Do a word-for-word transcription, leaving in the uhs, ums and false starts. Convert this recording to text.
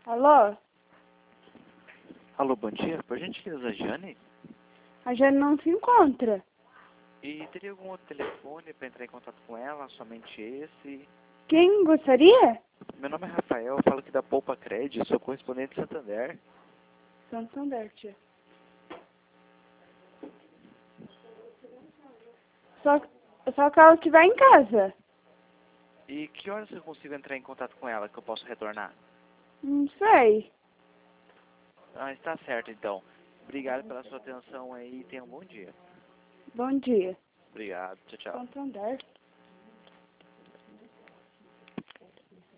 Alô? Alô, bom dia. Por gentileza, Jane? A Jane não se encontra. E teria algum outro telefone para entrar em contato com ela? Somente esse? Quem gostaria? Meu nome é Rafael, eu falo aqui da Poupa Cred, sou correspondente de Santander. Santander, tia. Só, só que ela estiver em casa. E que horas eu consigo entrar em contato com ela que eu posso retornar? Não sei. Ah, está certo então. Obrigado pela sua atenção aí e tenha um bom dia. Bom dia. Obrigado, tchau, tchau. Santander.